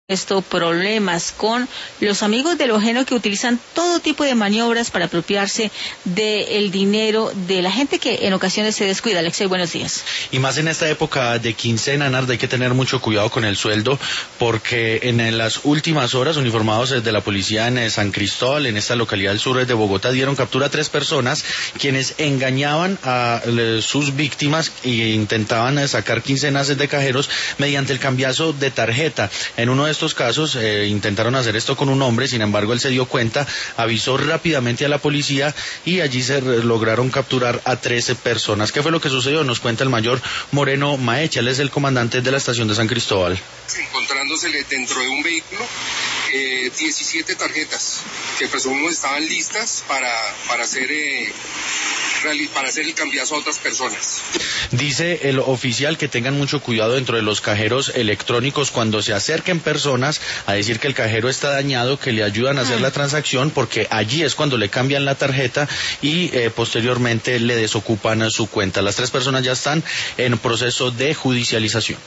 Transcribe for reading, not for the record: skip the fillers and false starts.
problemas con los amigos de lo ajeno que utilizan todo tipo de maniobras para apropiarse del dinero de la gente que en ocasiones se descuida. Alexei, buenos días. Y más en esta época de quincena, Narda, hay que tener mucho cuidado con el sueldo, porque en las últimas horas, uniformados de la policía en San Cristóbal, en esta localidad del sur de Bogotá, dieron captura a 3 personas quienes engañaban a sus víctimas e intentaban sacar quincenas de cajeros mediante el cambiazo de tarjeta. En uno de estos casos intentaron hacer esto con un hombre, sin embargo él se dio cuenta, avisó rápidamente a la policía y allí se lograron capturar a 13 personas. ¿Qué fue lo que sucedió? Nos cuenta el mayor Moreno Maecha, él es el comandante de la estación de San Cristóbal. Encontrándosele dentro de un vehículo 17 tarjetas que presumimos estaban listas para hacer el cambiazo a otras personas. Dice el oficial que tengan mucho cuidado dentro de los cajeros electrónicos cuando se acerquen personas a decir que el cajero está dañado, que le ayudan a hacer la transacción, porque allí es cuando le cambian la tarjeta y posteriormente le desocupan su cuenta. Las 3 personas ya están en proceso de judicialización.